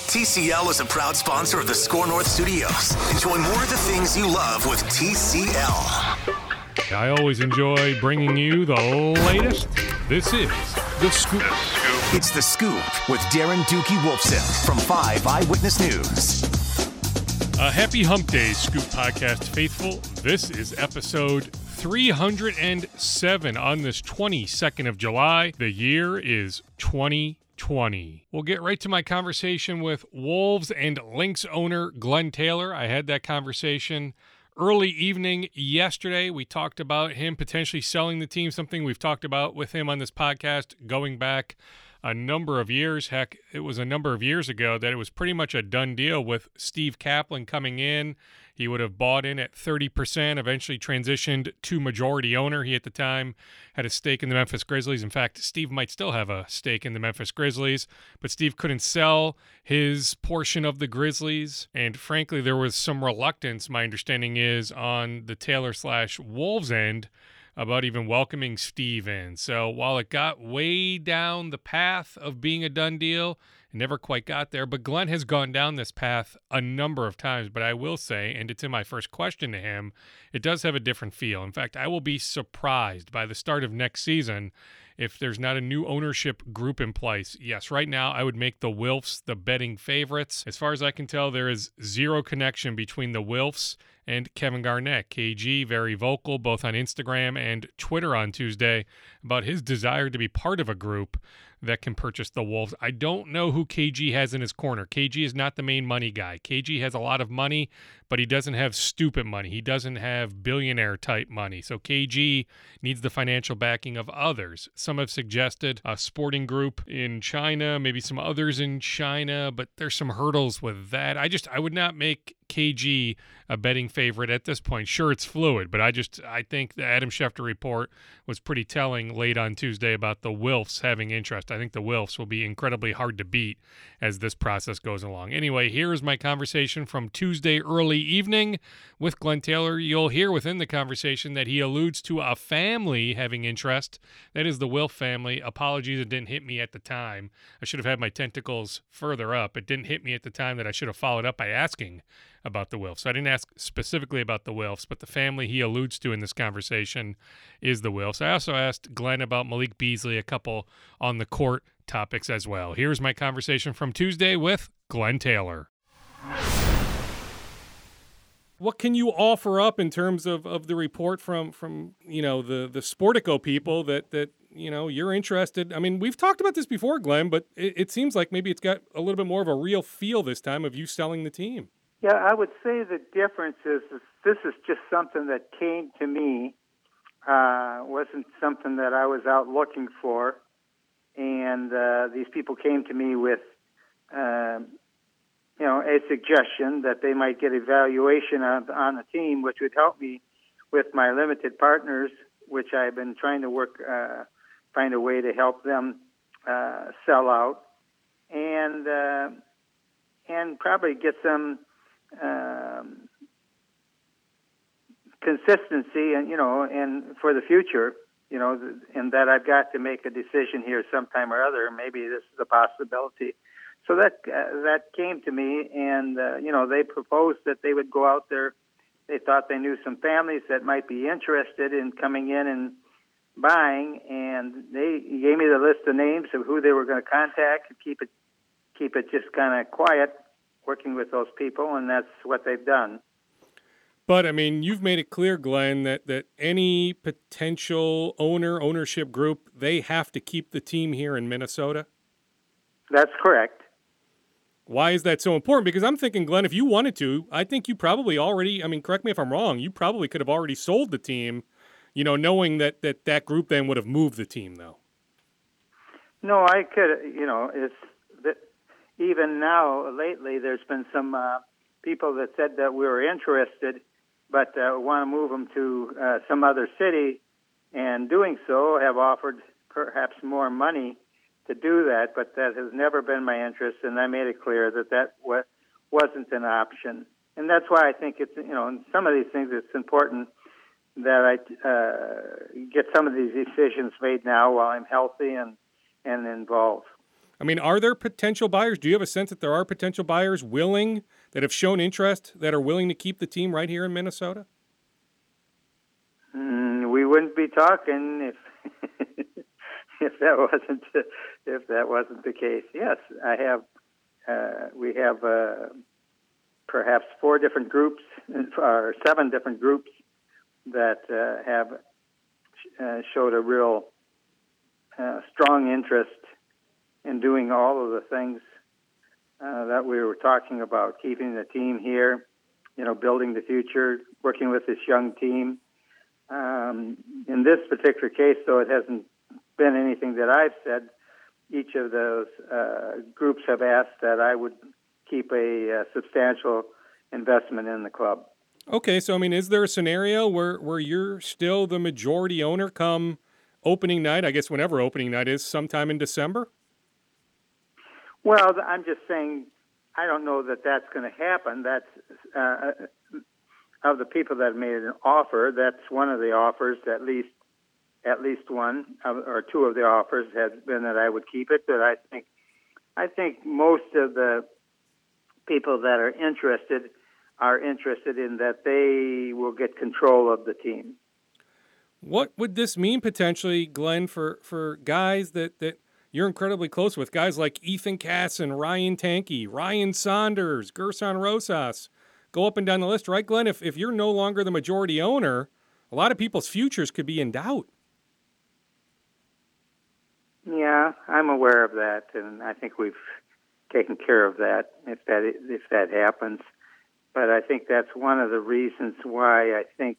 TCL is a proud sponsor of the Score North Studios. Enjoy more of the things you love with TCL. I always enjoy bringing you the latest. This is The Scoop. It's The Scoop with Darren Dookie Wolfson from 5 Eyewitness News. A happy Hump Day, Scoop Podcast faithful. This is episode 307 on this 22nd of July. The year is 2020. We'll get right to my conversation with Wolves and Lynx owner Glenn Taylor. I had that conversation early evening yesterday. We talked about him potentially selling the team, something we've talked about with him on this podcast going back a number of years. Heck, it was a number of years ago that it was pretty much a done deal with Steve Kaplan coming in. He would have bought in at 30%, eventually transitioned to majority owner. He, at the time, had a stake in the Memphis Grizzlies. In fact, Steve might still have a stake in the Memphis Grizzlies, but Steve couldn't sell his portion of the Grizzlies. And frankly, there was some reluctance, my understanding is, on the Taylor/Wolves end about even welcoming Steve in. So while it got way down the path of being a done deal, it never quite got there. But Glenn has gone down this path a number of times. But I will say, and it's in my first question to him, it does have a different feel. In fact, I will be surprised by the start of next season if there's not a new ownership group in place. Yes, right now I would make the Wilfs the betting favorites. As far as I can tell, there is zero connection between the Wilfs and Kevin Garnett. KG, very vocal, both on Instagram and Twitter on Tuesday, about his desire to be part of a group that can purchase the Wolves. I don't know who KG has in his corner. KG is not the main money guy. KG has a lot of money, but he doesn't have stupid money. He doesn't have billionaire-type money. So KG needs the financial backing of others. Some have suggested a sporting group in China, maybe some others in China, but there's some hurdles with that. I would not make KG a betting favorite at this point. Sure, it's fluid, but I think the Adam Schefter report was pretty telling late on Tuesday about the Wilfs having interest. I think the Wilfs will be incredibly hard to beat as this process goes along. Anyway, here is my conversation from Tuesday early evening with Glenn Taylor. You'll hear within the conversation that he alludes to a family having interest. That is the Wilf family. Apologies, it didn't hit me at the time. I should have had my tentacles further up. It didn't hit me at the time that I should have followed up by asking about the Wilfs. So I didn't ask specifically about the Wilfs, but the family he alludes to in this conversation is the Wilfs. I also asked Glenn about Malik Beasley, a couple on the court topics as well. Here's my conversation from Tuesday with Glenn Taylor. What can you offer up in terms of the report from the Sportico people that you're interested? I mean, we've talked about this before, Glenn, but it seems like maybe it's got a little bit more of a real feel this time of you selling the team. Yeah, I would say the difference is this is just something that came to me. Wasn't something that I was out looking for. And these people came to me with, a suggestion that they might get evaluation on the team, which would help me with my limited partners, which I've been trying to find a way to help them sell out, and probably get some consistency and for the future, and that I've got to make a decision here sometime or other. Maybe this is a possibility. So that came to me, and they proposed that they would go out there. They thought they knew some families that might be interested in coming in and buying, and they gave me the list of names of who they were going to contact and keep it just kind of quiet, working with those people, and that's what they've done. But, I mean, you've made it clear, Glenn, that any potential ownership group, they have to keep the team here in Minnesota? That's correct. Why is that so important? Because I'm thinking, Glenn, if you wanted to, I think you probably already, correct me if I'm wrong, you probably could have already sold the team, knowing that group then would have moved the team, though. No, I could, it's that even now, lately, there's been some people that said that we were interested, but want to move them to some other city, and doing so have offered perhaps more money to do that, but that has never been my interest, and I made it clear that wasn't an option. And that's why I think it's, in some of these things, it's important that I get some of these decisions made now while I'm healthy and involved. I mean, are there potential buyers? Do you have a sense that there are potential buyers that have shown interest, that are willing to keep the team right here in Minnesota? We wouldn't be talking if if that wasn't the case. Yes, I have. We have perhaps 4 different groups or 7 different groups that have showed a real strong interest in doing all of the things that we were talking about, keeping the team here, building the future, working with this young team. In this particular case, though, it hasn't been anything that I've said. Each of those groups have asked that I would keep a substantial investment in the club. Okay, so, I mean, is there a scenario where you're still the majority owner come opening night, I guess whenever opening night is, sometime in December? Well, I'm just saying I don't know that that's going to happen. That's of the people that made an offer, that's one of the offers, at least one or 2 of the offers has been that I would keep it. But I think most of the people that are interested in that they will get control of the team. What would this mean potentially, Glenn, for guys that you're incredibly close with, guys like Ethan Casson, Ryan Tanke, Ryan Saunders, Gerson Rosas? Go up and down the list, right, Glenn? If you're no longer the majority owner, a lot of people's futures could be in doubt. Yeah, I'm aware of that, and I think we've taken care of that if that happens. But I think that's one of the reasons why I think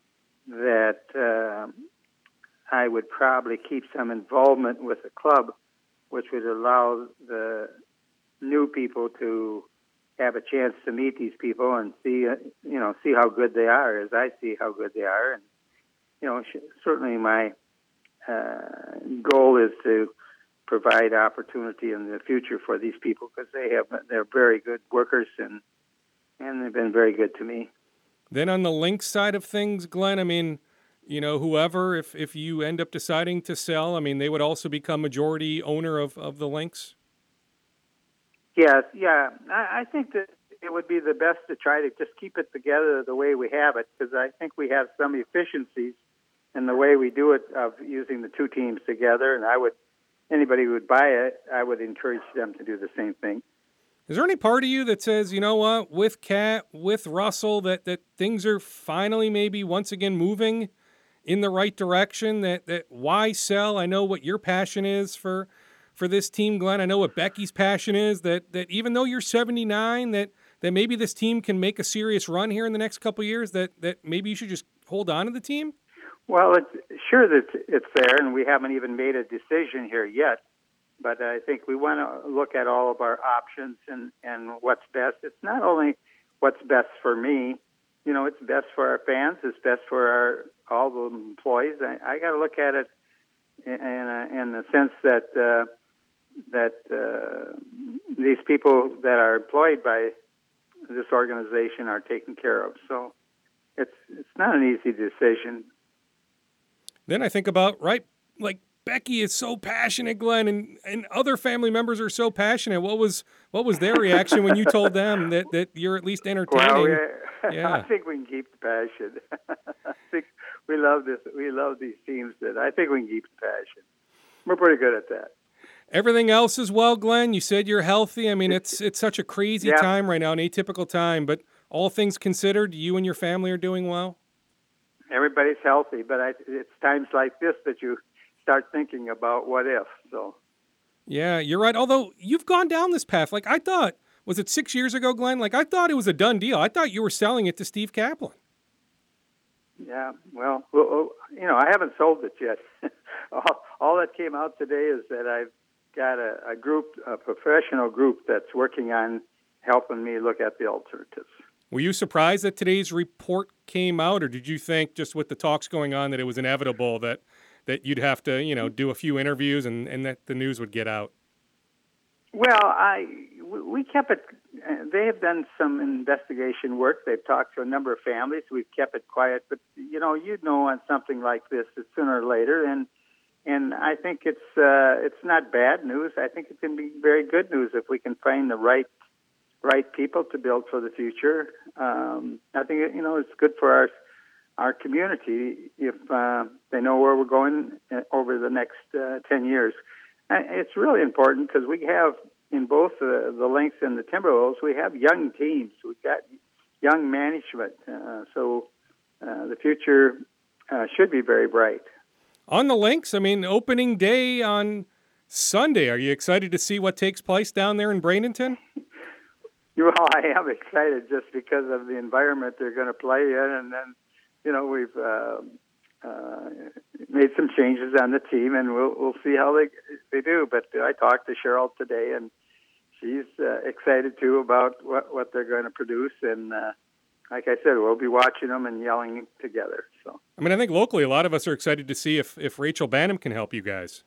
that I would probably keep some involvement with the club, which would allow the new people to have a chance to meet these people and see how good they are, as I see how good they are. And certainly my goal is to provide opportunity in the future for these people because they're very good workers and they've been very good to me. Then on the Lynx side of things, Glenn, I mean, whoever, if you end up deciding to sell, I mean, they would also become majority owner of the Lynx? Yes, yeah. I think that it would be the best to try to just keep it together the way we have it, because I think we have some efficiencies in the way we do it of using the 2 teams together, and anybody who would buy it, I would encourage them to do the same thing. Is there any part of you that says, you know what, with Cat, with Russell, that things are finally maybe once again moving in the right direction, that why sell? I know what your passion is for this team, Glenn. I know what Becky's passion is, that even though you're 79, that maybe this team can make a serious run here in the next couple of years, that maybe you should just hold on to the team? Well, it's there, and we haven't even made a decision here yet. But I think we want to look at all of our options and what's best. It's not only what's best for me, it's best for our fans, it's best for all the employees. I got to look at it in the sense that these people that are employed by this organization are taken care of. So it's not an easy decision. Then I think about, right, like Becky is so passionate, Glenn, and other family members are so passionate. What was their reaction when you told them that you're at least entertaining? Well, yeah. I think we can keep the passion. I think we love this. We love these teams. That I think we can keep the passion. We're pretty good at that. Everything else as well, Glenn. You said you're healthy. I mean, it's such a crazy time right now, an atypical time. But all things considered, you and your family are doing well. Everybody's healthy, but it's times like this that you start thinking about what if. So, yeah, you're right. Although you've gone down this path, like I thought, was it 6 years ago, Glenn? Like I thought it was a done deal. I thought you were selling it to Steve Kaplan. Yeah, well, I haven't sold it yet. All that came out today is that I've got a professional group that's working on helping me look at the alternatives. Were you surprised that today's report came out, or did you think just with the talks going on that it was inevitable that you'd have to, do a few interviews and that the news would get out? Well, we kept it. They have done some investigation work. They've talked to a number of families. We've kept it quiet, but on something like this, it's sooner or later, and And I think it's not bad news. I think it can be very good news if we can find the right people to build for the future. I think it's good for our community if they know where we're going over the next 10 years. It's really important because we have in both the Lynx and the Timberwolves, we have young teams. We've got young management, so the future should be very bright. On the Lynx, I mean, opening day on Sunday. Are you excited to see what takes place down there in Bradenton? Well, I am excited just because of the environment they're going to play in, and then, we've made some changes on the team, and we'll see how they do. But I talked to Cheryl today, and she's excited too about what they're going to produce, and like I said, we'll be watching them and yelling together. So, I mean, I think locally, a lot of us are excited to see if Rachel Banham can help you guys.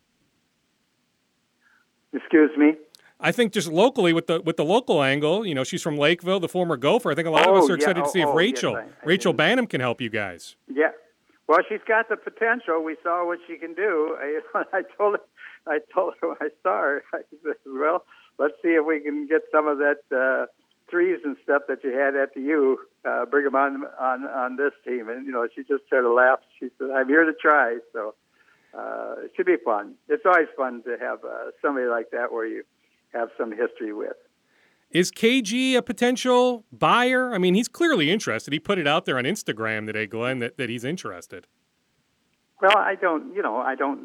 Excuse me? I think just locally with the local angle, she's from Lakeville, the former Gopher. I think a lot of us are excited to see if Rachel Banham can help you guys. Yeah. Well, she's got the potential. We saw what she can do. I told her when I saw her, I said, well, let's see if we can get some of that threes and stuff that you had at the U, bring them on this team. And, she just sort of laughed. She said, I'm here to try. So it should be fun. It's always fun to have somebody like that where you have some history with. Is KG a potential buyer? I mean, he's clearly interested. He put it out there on Instagram today, Glenn, that he's interested. Well, I don't know.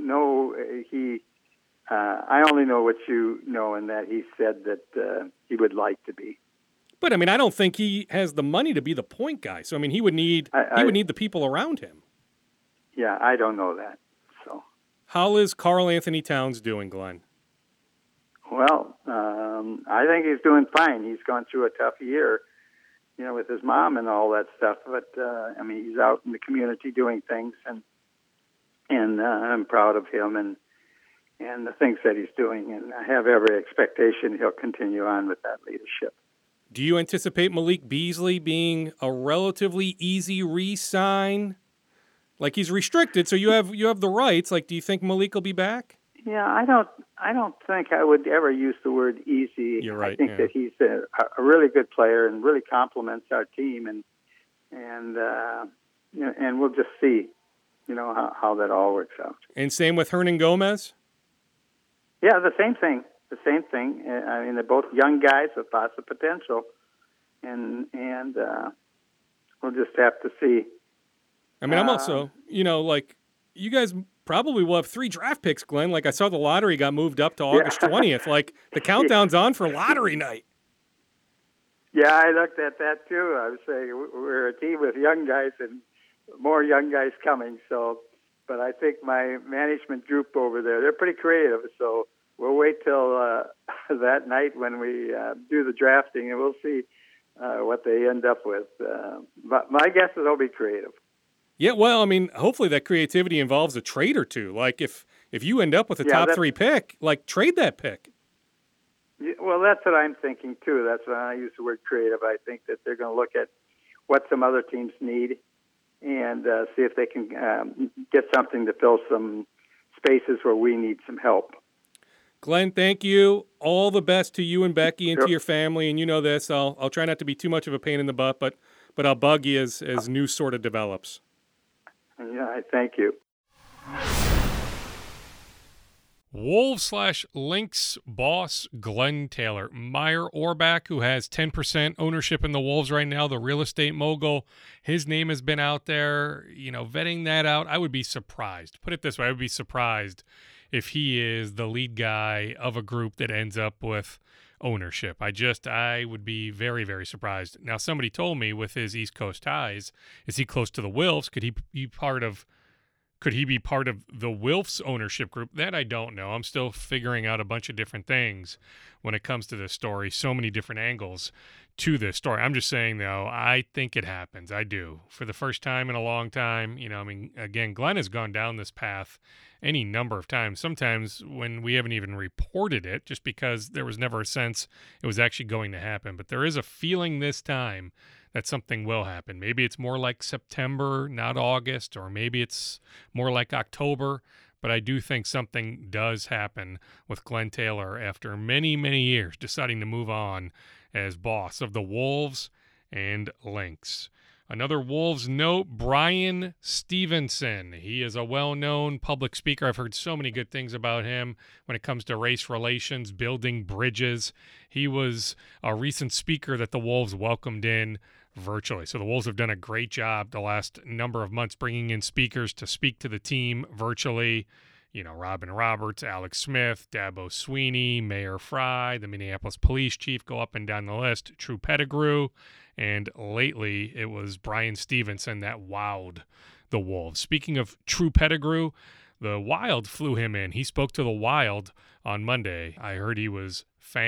I only know what you know, and that he said that he would like to be. But I mean, I don't think he has the money to be the point guy. So I mean, he would need the people around him. Yeah, I don't know that. So, how is Karl Anthony Towns doing, Glenn? Well, I think he's doing fine. He's gone through a tough year, with his mom and all that stuff. But I mean, he's out in the community doing things, and I'm proud of him and the things that he's doing. And I have every expectation he'll continue on with that leadership. Do you anticipate Malik Beasley being a relatively easy re-sign? Like, he's restricted, so you have the rights. Like, do you think Malik will be back? Yeah, I don't think I would ever use the word easy. You're right. I think that he's a really good player and really complements our team, and we'll just see, how that all works out. And same with Hernan Gomez? Yeah, the same thing. I mean, they're both young guys with lots of potential, and we'll just have to see. I mean, I'm also, you guys probably will have 3 draft picks, Glenn. Like, I saw the lottery got moved up to August 20th. Like, the countdown's on for lottery night. Yeah, I looked at that too. I was saying we're a team with young guys and more young guys coming. So, but I think my management group over there, they're pretty creative. So we'll wait till that night when we do the drafting, and we'll see what they end up with. But my guess is they'll be creative. Yeah, well, I mean, hopefully that creativity involves a trade or two. Like, if you end up with a top 3 pick, like, trade that pick. Yeah, well, that's what I'm thinking, too. That's when I use the word creative. I think that they're going to look at what some other teams need and see if they can get something to fill some spaces where we need some help. Glenn, thank you. All the best to you and Becky and Sure. to your family. And you know this, I'll try not to be too much of a pain in the butt, but I'll bug you as news sort of develops. Yeah, I thank you. Wolves/Lynx boss Glenn Taylor. Meyer Orbach, who has 10% ownership in the Wolves right now, the real estate mogul, his name has been out there, vetting that out. I would be surprised. Put it this way, I would be surprised if he is the lead guy of a group that ends up with ownership. I would be very, very surprised. Now, somebody told me with his East Coast ties, is he close to the Wilfs? Could he be part of the Wilfs ownership group? That I don't know. I'm still figuring out a bunch of different things when it comes to this story. So many different angles to this story. I'm just saying, though, I think it happens. I do. For the first time in a long time, again, Glenn has gone down this path any number of times, sometimes when we haven't even reported it, just because there was never a sense it was actually going to happen. But there is a feeling this time that something will happen. Maybe it's more like September, not August, or maybe it's more like October. but I do think something does happen with Glenn Taylor after many, many years deciding to move on as boss of the Wolves and Lynx. Another Wolves note, Bryan Stevenson. He is a well-known public speaker. I've heard so many good things about him when it comes to race relations, building bridges. He was a recent speaker that the Wolves welcomed in virtually. So the Wolves have done a great job the last number of months bringing in speakers to speak to the team virtually. You know, Robin Roberts, Alex Smith, Dabo Sweeney, Mayor Fry, the Minneapolis police chief, go up and down the list, True Pettigrew. And lately, it was Bryan Stevenson that wowed the Wolves. Speaking of True Pettigrew, the Wild flew him in. He spoke to the Wild on Monday. I heard he was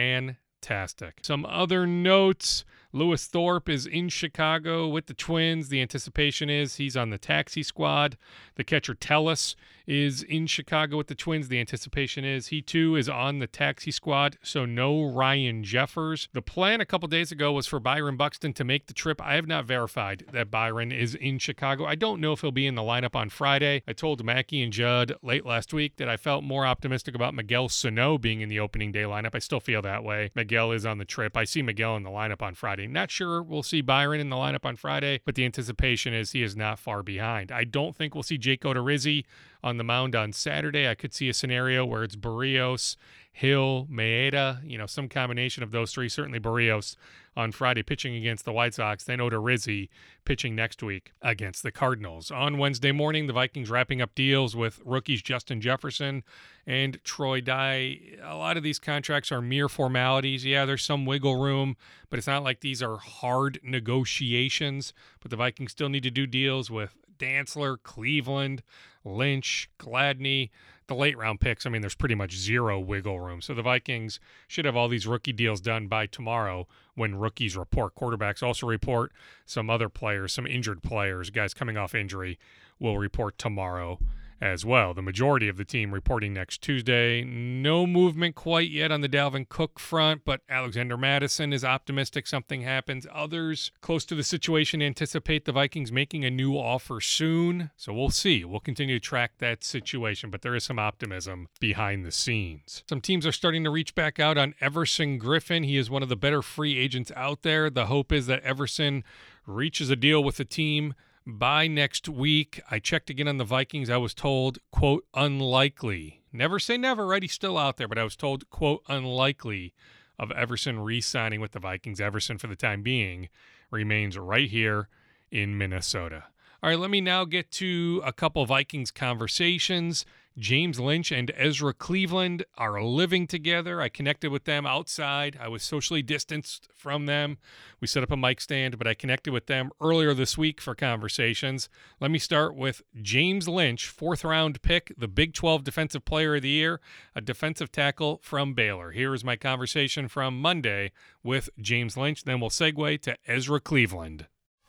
fantastic. Some other notes. Lewis Thorpe is in Chicago with the Twins. The anticipation is he's on the taxi squad. The catcher Tellus is in Chicago with the Twins. The anticipation is he too is on the taxi squad, so no Ryan Jeffers. The plan a couple days ago was for Byron Buxton to make the trip. I have not verified that Byron is in Chicago. I don't know if he'll be in the lineup on Friday. I told Mackie and Judd late last week that I felt more optimistic about Miguel Sano being in the opening day lineup. I still feel that way. Miguel is on the trip. I see Miguel in the lineup on Friday. Not sure we'll see Byron in the lineup on Friday, but the anticipation is he is not far behind. I don't think we'll see Jake Odorizzi on the mound on Saturday. I could see a scenario where it's Barrios, Hill, Maeda, some combination of those three. Certainly Barrios on Friday pitching against the White Sox, then Odorizzi pitching next week against the Cardinals. On Wednesday morning, the Vikings wrapping up deals with rookies Justin Jefferson and Troy Dye. A lot of these contracts are mere formalities. Yeah, there's some wiggle room, but it's not like these are hard negotiations. But the Vikings still need to do deals with Dantzler, Cleveland, Lynch, Gladney. The late round picks, there's pretty much zero wiggle room. So the Vikings should have all these rookie deals done by tomorrow when rookies report. Quarterbacks also report. Some other players, some injured players, guys coming off injury, will report tomorrow as well. The majority of the team reporting next Tuesday. No movement quite yet on the Dalvin Cook front, but Alexander Mattison is optimistic something happens. Others close to the situation anticipate the Vikings making a new offer soon. So we'll see. We'll continue to track that situation, but there is some optimism behind the scenes. Some teams are starting to reach back out on Everson Griffin. He is one of the better free agents out there. The hope is that Everson reaches a deal with the team by next week. I checked again on the Vikings. I was told, quote, unlikely. Never say never, right? He's still out there, but I was told, quote, unlikely of Everson re-signing with the Vikings. Everson, for the time being, remains right here in Minnesota. All right, let me now get to a couple Vikings conversations. James Lynch and Ezra Cleveland are living together. I connected with them outside. I was socially distanced from them. We set up a mic stand, but I connected with them earlier this week for conversations. Let me start with James Lynch, fourth-round pick, the Big 12 Defensive Player of the Year, a defensive tackle from Baylor. Here is my conversation from Monday with James Lynch. Then we'll segue to Ezra Cleveland.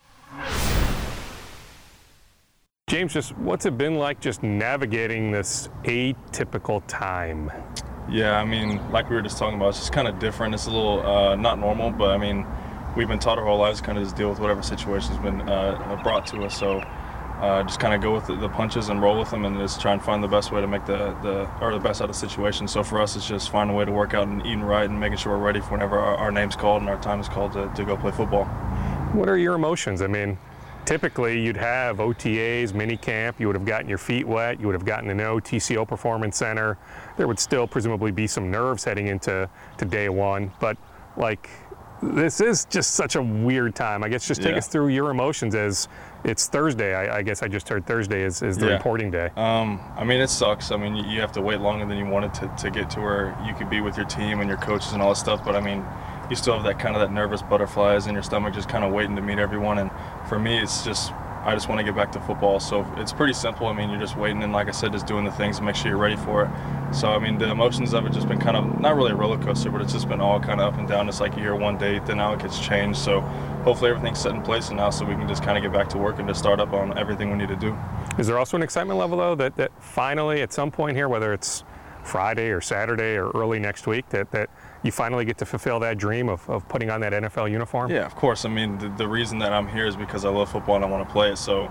James, just what's it been like just navigating this atypical time? Yeah, like we were just talking about, it's just kind of different. It's a little not normal, but we've been taught our whole lives to kind of just deal with whatever situation's been brought to us. So just kind of go with the punches and roll with them, and just try and find the best way to make the best out of the situation. So for us, it's just finding a way to work out and eating right and making sure we're ready for whenever our name's called and our time is called to go play football. What are your emotions? Typically, you'd have OTAs, mini camp, you would have gotten your feet wet, you would have gotten to know TCO Performance Center. There would still presumably be some nerves heading into day one, but this is just such a weird time. I guess just take us through your emotions as it's Thursday. I guess I just heard Thursday is the reporting day. It sucks. You have to wait longer than you wanted to get to where you could be with your team and your coaches and all that stuff, but you still have that nervous butterflies in your stomach just kind of waiting to meet everyone. And for me, it's just, I just want to get back to football. So it's pretty simple. You're just waiting and, like I said, just doing the things to make sure you're ready for it. So, the emotions of it just been kind of, not really a roller coaster, but it's just been all kind of up and down. It's like you hear one date, then now it gets changed. So hopefully everything's set in place and now so we can just kind of get back to work and just start up on everything we need to do. Is there also an excitement level, though, that finally at some point here, whether it's Friday or Saturday or early next week, that you finally get to fulfill that dream of putting on that NFL uniform? Yeah, of course. The reason that I'm here is because I love football and I want to play it. So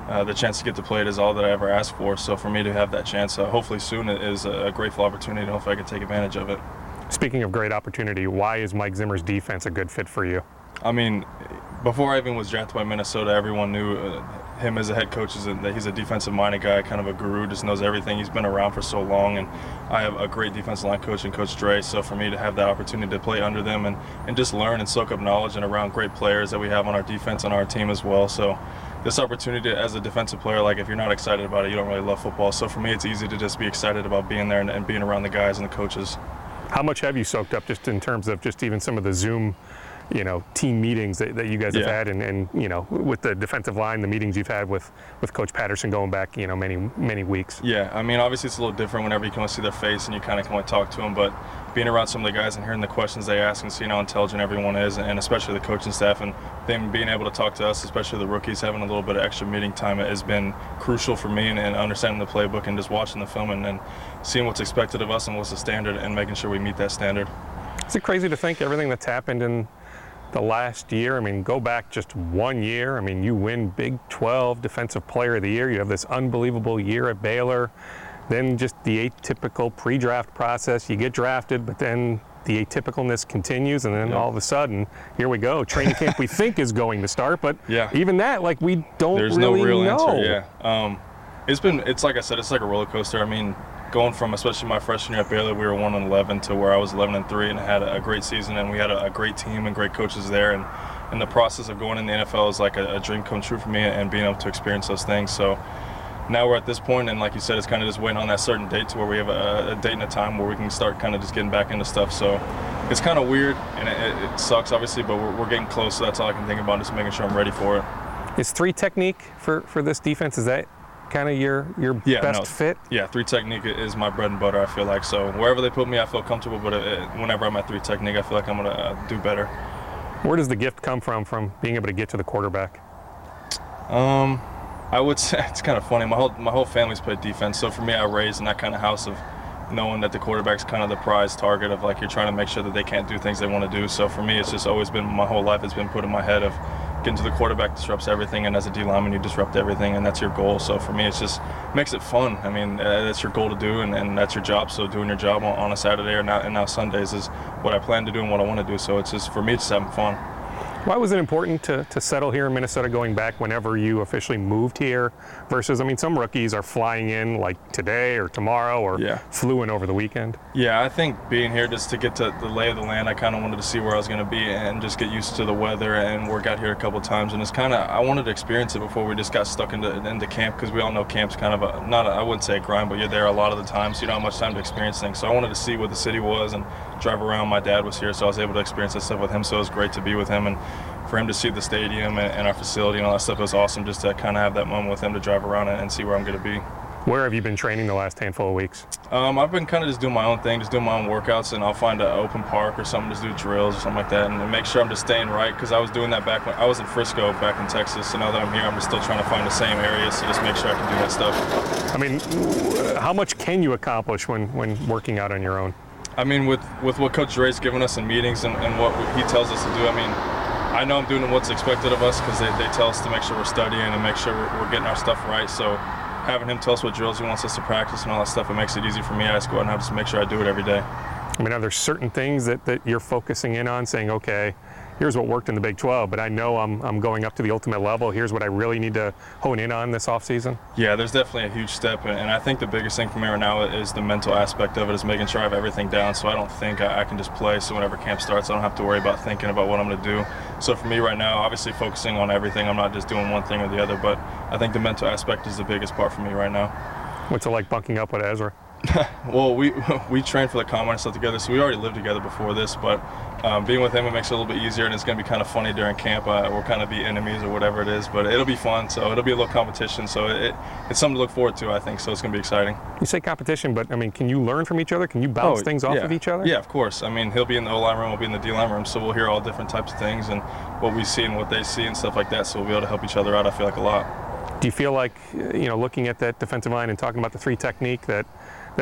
the chance to get to play it is all that I ever asked for. So for me to have that chance, hopefully soon, is a grateful opportunity, and hopefully I can take advantage of it. Speaking of great opportunity, why is Mike Zimmer's defense a good fit for you? I mean, before I even was drafted by Minnesota, everyone knew him as a head coach, that he's a defensive-minded guy, kind of a guru, just knows everything. He's been around for so long, and I have a great defensive line coach in Coach Dre, so for me to have that opportunity to play under them and just learn and soak up knowledge and around great players that we have on our defense and our team as well. So this opportunity as a defensive player, like if you're not excited about it, you don't really love football. So for me, it's easy to just be excited about being there and being around the guys and the coaches. How much have you soaked up just in terms of just even some of the Zoom team meetings that you guys have had, and with the defensive line, the meetings you've had with Coach Patterson going back, many weeks? Yeah, I mean, obviously it's a little different whenever you can only see their face and you kind of can only talk to them, but being around some of the guys and hearing the questions they ask and seeing how intelligent everyone is, and especially the coaching staff, and them being able to talk to us, especially the rookies, having a little bit of extra meeting time has been crucial for me, and understanding the playbook and just watching the film and seeing what's expected of us and what's the standard and making sure we meet that standard. Is it crazy to think everything that's happened in the last year? I mean, go back just 1 year. I mean, you win Big 12 Defensive Player of the Year. You have this unbelievable year at Baylor. Then just the atypical pre-draft process. You get drafted, but then the atypicalness continues, and then all of a sudden, here we go. Training camp we think is going to start, but even that, like, we don't There's really no real know. answer, it's like I said, it's like a roller coaster. I mean, going from, especially my freshman year at Baylor, we were 1-11 to where I was 11-3 and had a great season, and we had a great team and great coaches there, and the process of going in the NFL is like a dream come true for me, and being able to experience those things. So now we're at this point, and like you said, it's kind of just waiting on that certain date to where we have a date and a time where we can start kind of just getting back into stuff. So it's kind of weird, and it sucks, obviously, but we're getting close, so that's all I can think about, just making sure I'm ready for it. Is 3 technique for this defense, is that kind of your best fit? Yeah, 3 technique is my bread and butter, I feel like. So wherever they put me, I feel comfortable, but whenever I'm at 3 technique, I feel like I'm going to do better. Where does the gift come from being able to get to the quarterback? I would say it's kind of funny. My whole family's played defense, so for me, I raised in that kind of house of knowing that the quarterback's kind of the prize target of, like, you're trying to make sure that they can't do things they want to do. So for me, it's just always been, my whole life has been put in my head of getting to the quarterback disrupts everything, and as a D lineman, you disrupt everything, and that's your goal. So for me, it's just makes it fun. I mean, that's your goal to do, and that's your job. So doing your job on a Saturday and now Sundays is what I plan to do and what I want to do. So it's just, for me, it's just having fun. Why was it important to settle here in Minnesota going back whenever you officially moved here versus, I mean, some rookies are flying in like today or tomorrow or flew in over the weekend? Yeah, I think being here just to get to the lay of the land, I kind of wanted to see where I was going to be and just get used to the weather and work out here a couple of times. And it's kind of, I wanted to experience it before we just got stuck into camp, because we all know camp's kind of I wouldn't say a grind, but you're there a lot of the time, so you don't have much time to experience things. So I wanted to see what the city was and drive around. My dad was here, so I was able to experience that stuff with him, so it was great to be with him. And for him to see the stadium and our facility and all that stuff, it was awesome just to kind of have that moment with him to drive around and see where I'm going to be. Where have you been training the last handful of weeks? I've been kind of just doing my own thing, just doing my own workouts, and I'll find an open park or something, just do drills or something like that, and make sure I'm just staying right, because I was doing that back when I was in Frisco back in Texas, so now that I'm here, I'm just still trying to find the same areas to just make sure I can do that stuff. I mean, how much can you accomplish when working out on your own? I mean, with what Coach Dre's given us in meetings and what he tells us to do, I mean, I know I'm doing what's expected of us, because they tell us to make sure we're studying and make sure we're getting our stuff right. So having him tell us what drills he wants us to practice and all that stuff, it makes it easy for me. I just go out and have to make sure I do it every day. I mean, are there certain things that you're focusing in on, saying, okay, here's what worked in the Big 12, but I know I'm going up to the ultimate level. Here's what I really need to hone in on this offseason? Yeah, there's definitely a huge step, and I think the biggest thing for me right now is the mental aspect of it, is making sure I have everything down, so I don't think I can just play. So whenever camp starts, I don't have to worry about thinking about what I'm going to do. So for me right now, obviously focusing on everything. I'm not just doing one thing or the other, but I think the mental aspect is the biggest part for me right now. What's it like bunking up with Ezra? Well, we trained for the combine and stuff together, so we already lived together before this, but being with him, it makes it a little bit easier, and it's going to be kind of funny during camp. We'll kind of be enemies or whatever it is, but it'll be fun, so it'll be a little competition, so it's something to look forward to, I think, so it's going to be exciting. You say competition, but, I mean, can you learn from each other? Can you bounce things off of each other? Yeah, of course. I mean, he'll be in the O-line room, we'll be in the D-line room, so we'll hear all different types of things and what we see and what they see and stuff like that, so we'll be able to help each other out, I feel like, a lot. Do you feel like, looking at that defensive line and talking about the 3 technique, that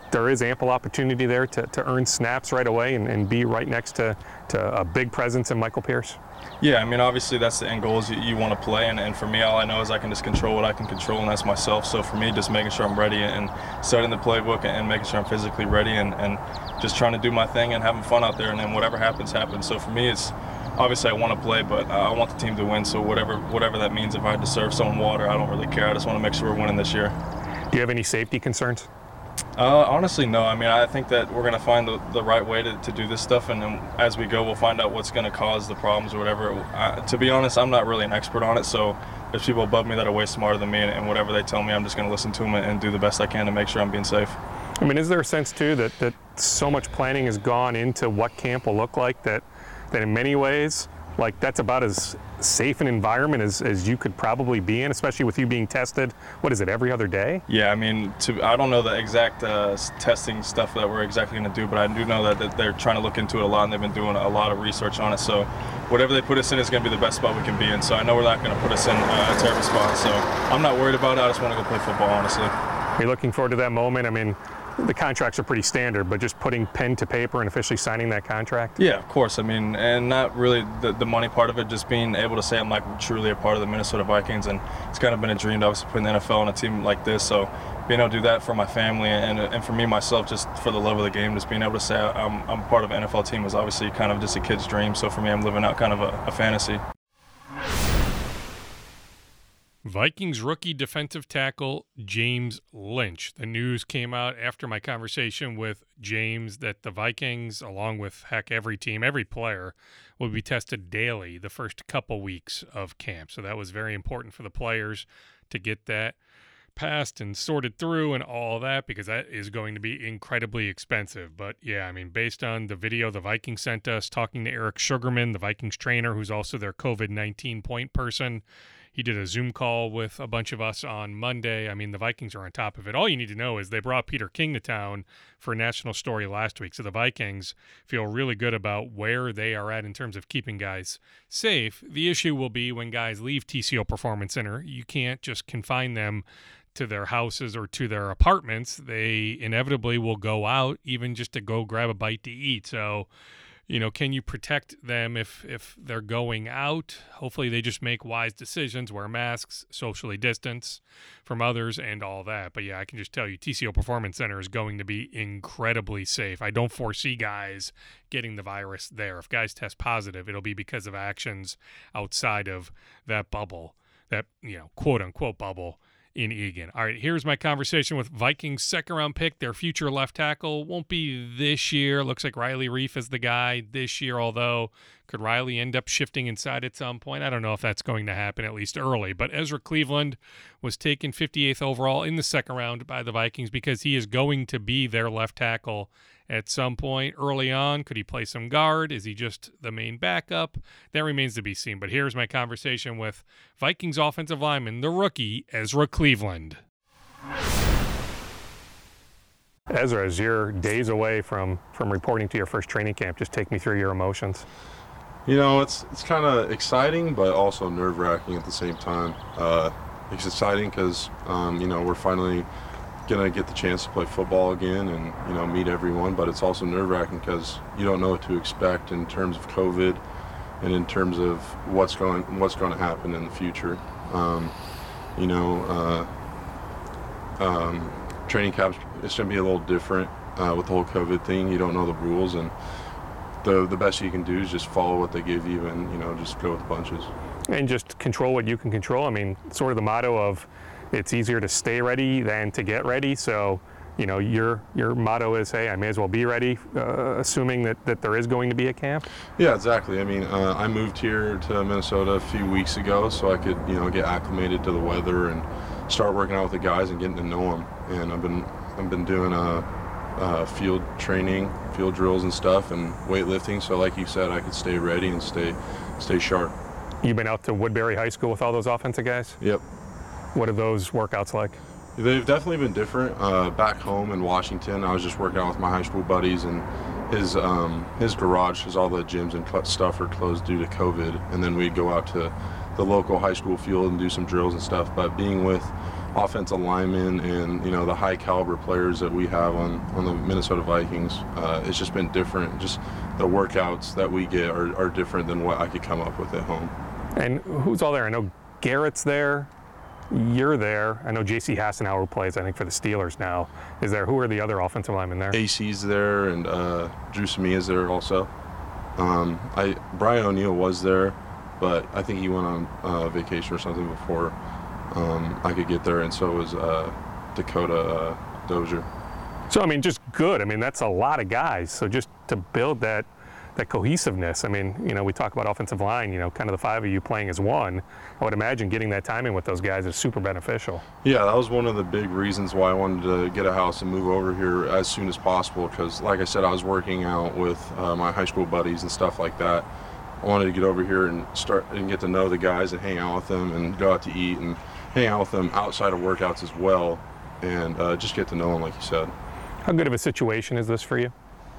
there is ample opportunity there to earn snaps right away and be right next to a big presence in Michael Pierce? Yeah, I mean, obviously that's the end goal is you want to play, and for me, all I know is I can just control what I can control, and that's myself. So for me, just making sure I'm ready and studying the playbook and making sure I'm physically ready and just trying to do my thing and having fun out there, and then whatever happens, happens. So for me, it's obviously I want to play, but I want the team to win, so whatever that means. If I had to serve someone water, I don't really care. I just want to make sure we're winning this year. Do you have any safety concerns? Honestly, no. I mean, I think that we're going to find the right way to do this stuff, and then as we go, we'll find out what's going to cause the problems or whatever. To be honest, I'm not really an expert on it, so there's people above me that are way smarter than me, and whatever they tell me, I'm just going to listen to them and do the best I can to make sure I'm being safe. I mean, is there a sense, too, that so much planning has gone into what camp will look like that in many ways, like, that's about as safe an environment as you could probably be in, especially with you being tested, what is it, every other day? Yeah, I mean, I don't know the exact testing stuff that we're exactly going to do, but I do know that they're trying to look into it a lot, and they've been doing a lot of research on it. So whatever they put us in is going to be the best spot we can be in. So I know we're not going to put us in a terrible spot. So I'm not worried about it. I just want to go play football, honestly. Are you looking forward to that moment? I mean, the contracts are pretty standard, but just putting pen to paper and officially signing that contract? Yeah, of course. I mean, and not really the money part of it, just being able to say I'm like truly a part of the Minnesota Vikings, and it's kind of been a dream to obviously put in the NFL on a team like this. So being able to do that for my family and for me myself, just for the love of the game, just being able to say I'm part of an NFL team was obviously kind of just a kid's dream. So for me, I'm living out kind of a fantasy. Vikings rookie defensive tackle James Lynch. The news came out after my conversation with James that the Vikings, along with every team, every player, will be tested daily the first couple weeks of camp. So that was very important for the players to get that passed and sorted through and all that, because that is going to be incredibly expensive. But yeah, I mean, based on the video the Vikings sent us, talking to Eric Sugarman, the Vikings trainer, who's also their COVID-19 point person, he did a Zoom call with a bunch of us on Monday. I mean, the Vikings are on top of it. All you need to know is they brought Peter King to town for a national story last week. So the Vikings feel really good about where they are at in terms of keeping guys safe. The issue will be when guys leave TCO Performance Center. You can't just confine them to their houses or to their apartments. They inevitably will go out even just to go grab a bite to eat. So, can you protect them if they're going out? Hopefully they just make wise decisions, wear masks, socially distance from others, and all that. But yeah, I can just tell you, TCO Performance Center is going to be incredibly safe. I don't foresee guys getting the virus there. If guys test positive, it'll be because of actions outside of that bubble, that, quote-unquote bubble in Eagan. All right, here's my conversation with Vikings second-round pick. Their future left tackle won't be this year. Looks like Riley Reiff is the guy this year, although could Riley end up shifting inside at some point? I don't know if that's going to happen, at least early. But Ezra Cleveland was taken 58th overall in the second round by the Vikings because he is going to be their left tackle at some point early on. Could he play some guard? Is he just the main backup? That remains to be seen. But here's my conversation with Vikings offensive lineman, the rookie, Ezra Cleveland. Ezra, as you're days away from reporting to your first training camp, just take me through your emotions. It's kind of exciting, but also nerve-wracking at the same time. It's exciting because, we're finally going to get the chance to play football again and, meet everyone, but it's also nerve-wracking because you don't know what to expect in terms of COVID and in terms of what's going to happen in the future. Training camp is going to be a little different with the whole COVID thing. You don't know the rules, and the best you can do is just follow what they give you and, just go with the punches. And just control what you can control. I mean, sort of the motto of it's easier to stay ready than to get ready. So, your motto is, hey, I may as well be ready, assuming that there is going to be a camp. Yeah, exactly. I mean, I moved here to Minnesota a few weeks ago so I could, get acclimated to the weather and start working out with the guys and getting to know them. And I've been doing field training, field drills and stuff, and weightlifting. So like you said, I could stay ready and stay sharp. You've been out to Woodbury High School with all those offensive guys? Yep. What are those workouts like? They've definitely been different. Back home in Washington, I was just working out with my high school buddies, and his garage, because all the gyms and stuff are closed due to COVID, and then we'd go out to the local high school field and do some drills and stuff. But being with offensive linemen and, you know, the high caliber players that we have on the Minnesota Vikings. It's just been different. Just the workouts that we get are different than what I could come up with at home. And who's all there? I know Garrett's there. You're there. I know J.C. Hassenauer, who plays, I think, for the Steelers now, is there. Who are the other offensive linemen there? AC's there, and Drew Samia's there also. Brian O'Neill was there, but I think he went on vacation or something before I could get there, and so was Dakota Dozier. So, I mean, just good. I mean, that's a lot of guys. So just to build that cohesiveness, I mean, you know, we talk about offensive line, you know, kind of the five of you playing as one. I would imagine getting that time in with those guys is super beneficial. Yeah, that was one of the big reasons why I wanted to get a house and move over here as soon as possible, because, like I said, I was working out with my high school buddies and stuff like that. I wanted to get over here and start and get to know the guys and hang out with them and go out to eat and hang out with them outside of workouts as well, and just get to know them, like you said. How good of a situation is this for you?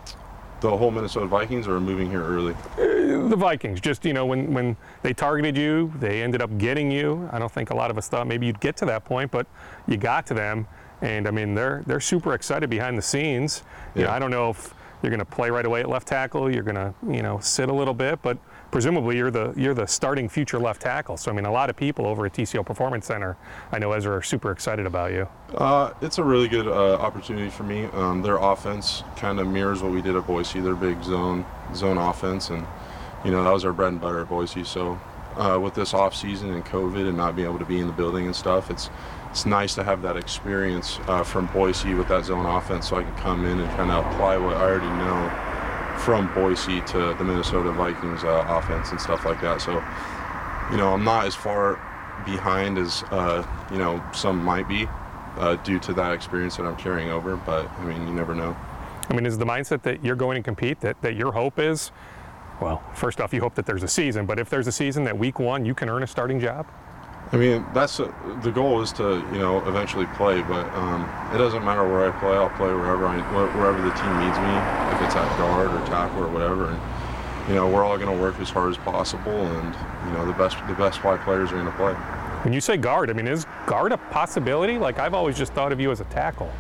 The whole Minnesota Vikings, or moving here early? The Vikings. Just, you know, when they targeted you, they ended up getting you. I don't think a lot of us thought maybe you'd get to that point, but you got to them. And, I mean, they're super excited behind the scenes. You know, I don't know if you're going to play right away at left tackle. You're going to, you know, sit a little bit, but presumably you're the starting future left tackle. So, I mean, a lot of people over at TCO Performance Center, I know, Ezra, are super excited about you. It's a really good opportunity for me. Their offense kind of mirrors what we did at Boise. Their big zone offense, and, you know, that was our bread and butter at Boise. So with this off season and COVID and not being able to be in the building and stuff, it's nice to have that experience from Boise with that zone offense, so I can come in and kind of apply what I already know from Boise to the Minnesota Vikings offense and stuff like that. So, you know, I'm not as far behind as, you know, some might be due to that experience that I'm carrying over, but, I mean, you never know. I mean, is the mindset that you're going to compete, that your hope is, well, first off, you hope that there's a season, but if there's a season, that week one you can earn a starting job? I mean, that's the goal is to, you know, eventually play, but it doesn't matter where I play. I'll play wherever the team needs me, if it's at guard or tackle or whatever. And, you know, we're all going to work as hard as possible, and, you know, the best five players are going to play. When you say guard, I mean, is guard a possibility? Like, I've always just thought of you as a tackle.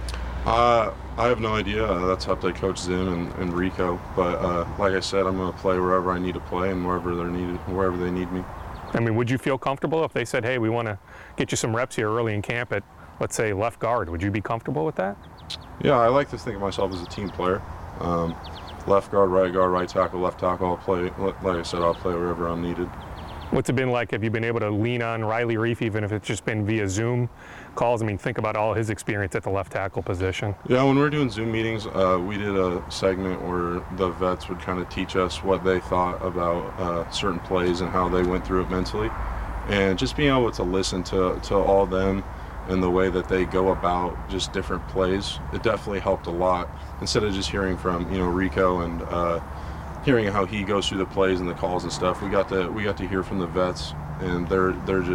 I have no idea. That's up to Coach Zim and Rico. But like I said, I'm going to play wherever I need to play and wherever they need me. I mean, would you feel comfortable if they said, hey, we want to get you some reps here early in camp at, let's say, left guard? Would you be comfortable with that? Yeah, I like to think of myself as a team player. Left guard, right tackle, left tackle, I'll play. Like I said, I'll play wherever I'm needed. What's it been like? Have you been able to lean on Riley Reif, even if it's just been via Zoom calls? I mean, think about all his experience at the left tackle position. Yeah, when we were doing Zoom meetings, we did a segment where the vets would kind of teach us what they thought about certain plays and how they went through it mentally. And just being able to listen to all them and the way that they go about just different plays, it definitely helped a lot. Instead of just hearing from, you know, Rico and hearing how he goes through the plays and the calls and stuff, we got to hear from the vets and their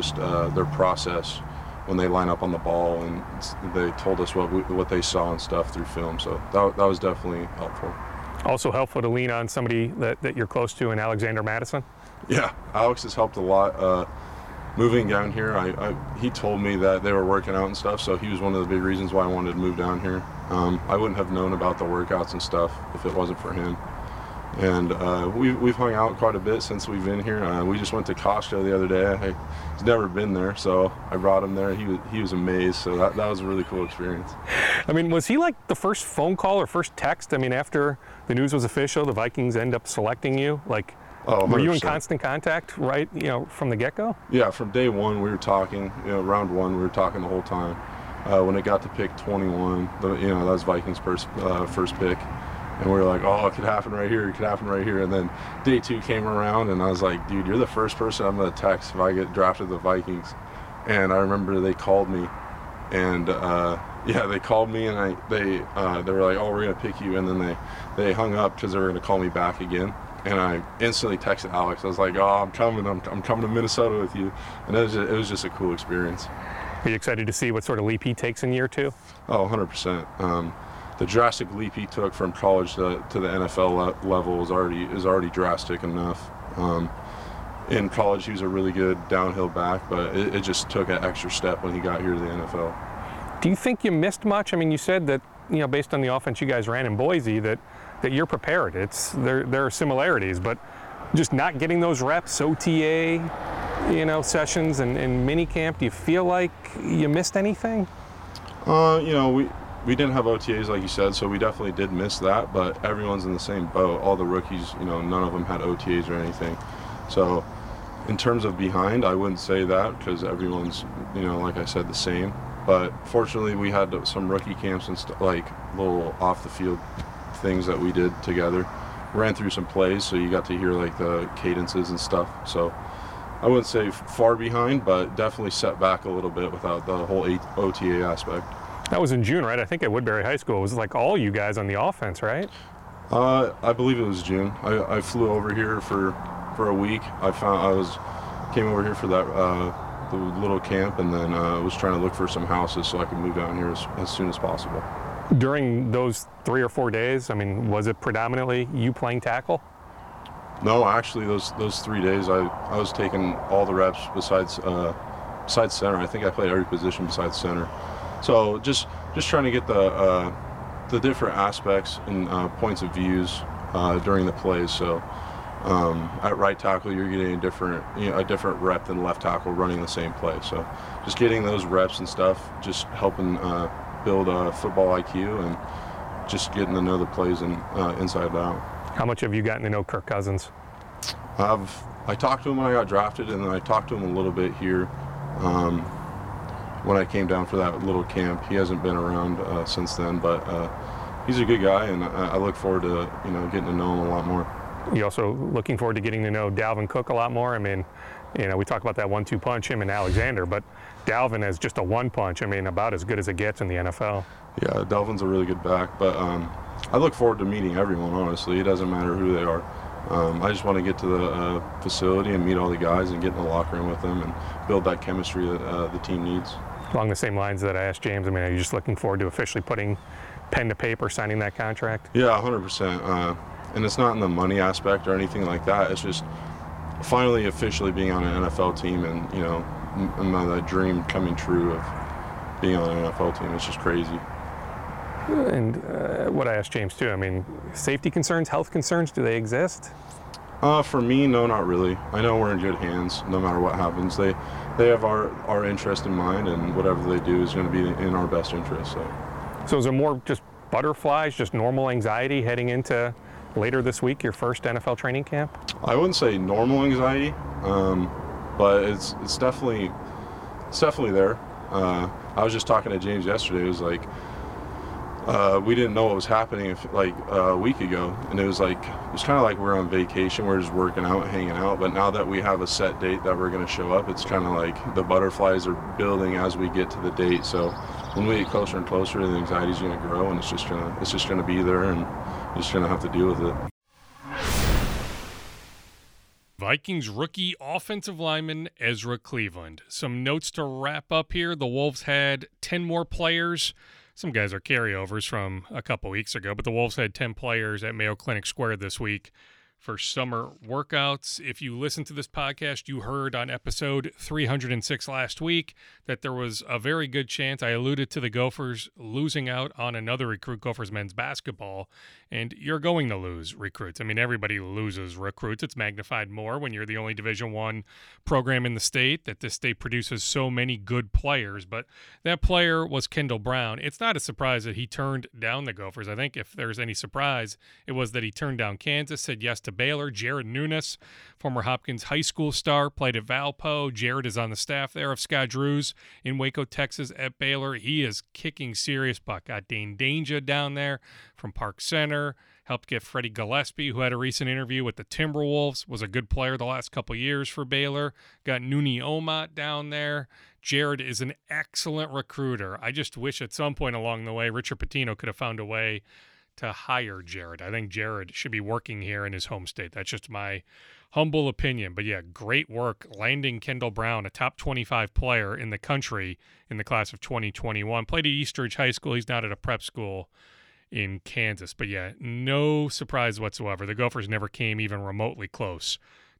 process when they line up on the ball, and they told us what they saw and stuff through film. So that was definitely helpful. Also helpful to lean on somebody that you're close to in Alexander Mattison? Yeah, Alex has helped a lot. Moving down here, he told me that they were working out and stuff, so he was one of the big reasons why I wanted to move down here. I wouldn't have known about the workouts and stuff if it wasn't for him. And we've hung out quite a bit since we've been here. We just went to Costco the other day. He's never been there, so I brought him there. He was amazed, so that was a really cool experience. I mean, was he like the first phone call or first text? I mean, after the news was official, the Vikings end up selecting you. Like, were you in constant contact, right? You know, from the get-go? Yeah, from day one we were talking. You know, round one we were talking the whole time. When it got to pick 21, you know, that was Vikings' first pick. And we were like, oh, it could happen right here, it could happen right here. And then day two came around, and I was like, dude, you're the first person I'm going to text if I get drafted to the Vikings. And I remember they called me, and they called me, and they were like, oh, we're going to pick you. And then they hung up because they were going to call me back again. And I instantly texted Alex. I was like, oh, I'm coming to Minnesota with you. And it was just a cool experience. Are you excited to see what sort of leap he takes in year two? Oh, 100%. The drastic leap he took from college to the NFL level is already drastic enough. in college he was a really good downhill back, but it just took an extra step when he got here to the NFL. Do you think you missed much? I mean, you said that, based on the offense you guys ran in Boise, that you're prepared. There are similarities, but just not getting those reps, OTA, sessions and mini camp, do you feel like you missed anything? We didn't have OTAs like you said, so we definitely did miss that, but everyone's in the same boat. All the rookies, none of them had OTAs or anything. So in terms of behind, I wouldn't say that because everyone's, like I said, the same. But fortunately, we had some rookie camps and like little off the field things that we did together. Ran through some plays, so you got to hear like the cadences and stuff. So I wouldn't say far behind, but definitely set back a little bit without the whole OTA aspect. That was in June, right? I think at Woodbury High School. It was like all you guys on the offense, right? I believe it was June. I flew over here for a week. Came over here for that the little camp, and then was trying to look for some houses so I could move down here as soon as possible. During those 3 or 4 days, I mean, was it predominantly you playing tackle? No, actually, those 3 days I was taking all the reps besides center. I think I played every position besides center. So just trying to get the different aspects and points of views during the plays. So at right tackle, you're getting a different rep than left tackle running the same play. So just getting those reps and stuff, just helping build a football IQ and just getting to know the plays and inside out. How much have you gotten to know Kirk Cousins? I talked to him when I got drafted, and then I talked to him a little bit here when I came down for that little camp. He hasn't been around since then, but he's a good guy, and I look forward to getting to know him a lot more. You also looking forward to getting to know Dalvin Cook a lot more? I mean, we talk about that 1-2 punch, him and Alexander, but Dalvin has just a one punch. I mean, about as good as it gets in the NFL. Yeah, Dalvin's a really good back, but I look forward to meeting everyone, honestly. It doesn't matter who they are. I just want to get to the facility and meet all the guys and get in the locker room with them and build that chemistry that the team needs. Along the same lines that I asked James, I mean, are you just looking forward to officially putting pen to paper, signing that contract? Yeah, 100%. And it's not in the money aspect or anything like that. It's just finally officially being on an NFL team and, that dream coming true of being on an NFL team. It's just crazy. And what I asked James too, I mean, safety concerns, health concerns, do they exist? For me, no, not really. I know we're in good hands no matter what happens. They have our interest in mind, and whatever they do is going to be in our best interest. So is it more just butterflies, just normal anxiety heading into later this week, your first NFL training camp? I wouldn't say normal anxiety, but it's definitely there. I was just talking to James yesterday. It was like we didn't know what was happening a week ago, and it was kind of like we're on vacation. We're just working out, hanging out. But now that we have a set date that we're going to show up, it's kind of like the butterflies are building as we get to the date. So when we get closer and closer, the anxiety's going to grow, and it's just going to be there, and you're just going to have to deal with it. Vikings rookie offensive lineman Ezra Cleveland. Some notes to wrap up here. The Wolves had 10 more players. Some guys are carryovers from a couple weeks ago, but the Wolves had 10 players at Mayo Clinic Square this week for summer workouts. If you listen to this podcast, you heard on episode 306 last week that there was a very good chance. I alluded to the Gophers losing out on another recruit, Gophers men's basketball, and you're going to lose recruits. I mean, everybody loses recruits. It's magnified more when you're the only Division I program in the state, that this state produces so many good players. But that player was Kendall Brown. It's not a surprise that he turned down the Gophers. I think if there's any surprise, it was that he turned down Kansas, said yes to Baylor. Jared Nunes, former Hopkins High School star, played at Valpo. Jared is on the staff there of Scott Drews in Waco, Texas at Baylor. He is kicking serious butt. Got Dane Danger down there from Park Center. Helped get Freddie Gillespie, who had a recent interview with the Timberwolves, was a good player the last couple years for Baylor. Got Nuni Omot down there. Jared is an excellent recruiter. I just wish at some point along the way Richard Pitino could have found a way to hire Jared. I think Jared should be working here in his home state. That's just my humble opinion. But yeah, great work landing Kendall Brown, a top 25 player in the country in the class of 2021. Played at Eastridge High School. He's not at a prep school in Kansas. But yeah, no surprise whatsoever. The Gophers never came even remotely close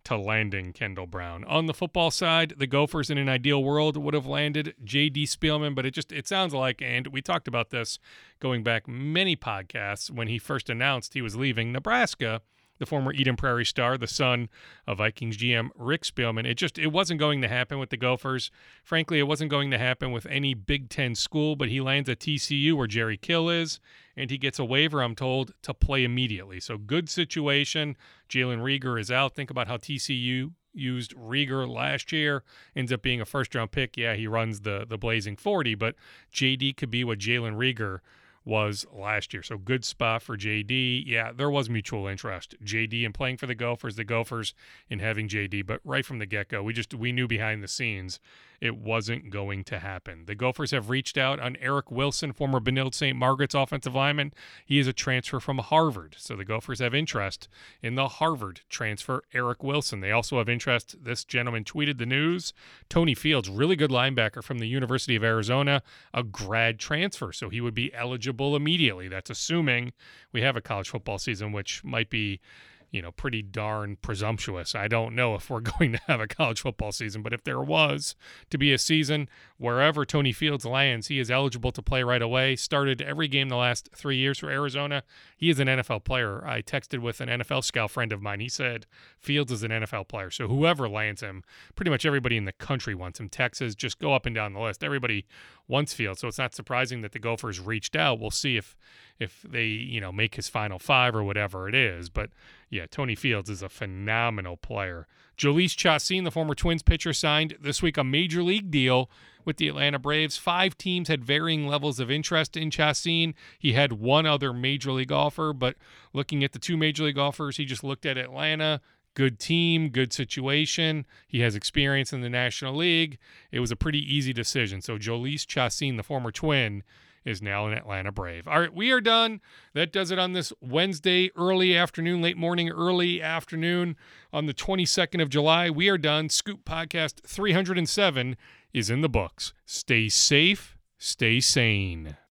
to landing Kendall Brown. On the football side, the Gophers in an ideal world would have landed J.D. Spielman, but it sounds like, and we talked about this going back many podcasts when he first announced he was leaving Nebraska, the former Eden Prairie Star, the son of Vikings GM Rick Spielman. It wasn't going to happen with the Gophers. Frankly, it wasn't going to happen with any Big Ten school, but he lands at TCU where Jerry Kill is, and he gets a waiver, I'm told, to play immediately. So good situation. Jalen Reagor is out. Think about how TCU used Reagor last year, ends up being a first-round pick. Yeah, he runs the Blazing 40, but JD could be what Jalen Reagor was last year. So good spot for JD. Yeah, there was mutual interest. JD in playing for the Gophers in having JD, but right from the get-go, we knew behind the scenes it wasn't going to happen. The Gophers have reached out on Eric Wilson, former Benilde St. Margaret's offensive lineman. He is a transfer from Harvard, so the Gophers have interest in the Harvard transfer, Eric Wilson. They also have interest, this gentleman tweeted the news, Tony Fields, really good linebacker from the University of Arizona, a grad transfer, so he would be eligible immediately. That's assuming we have a college football season, which might be pretty darn presumptuous. I don't know if we're going to have a college football season, but if there was to be a season, wherever Tony Fields lands, he is eligible to play right away. Started every game the last 3 years for Arizona. He is an NFL player. I texted with an NFL scout friend of mine. He said Fields is an NFL player. So whoever lands him, pretty much everybody in the country wants him. Texas, just go up and down the list. Everybody wants Fields. So it's not surprising that the Gophers reached out. We'll see if they, make his final five or whatever it is. But yeah, Tony Fields is a phenomenal player. Jhoulys Chacin, the former Twins pitcher, signed this week a major league deal with the Atlanta Braves. 5 teams had varying levels of interest in Chacin. He had one other major league offer, but looking at the 2 major league offers, he just looked at Atlanta. Good team, good situation. He has experience in the National League. It was a pretty easy decision. So Jhoulys Chacin, the former Twin, is now an Atlanta Brave. All right, we are done. That does it on this Wednesday, late morning, early afternoon on the 22nd of July. We are done. Scoop Podcast 307 is in the books. Stay safe, stay sane.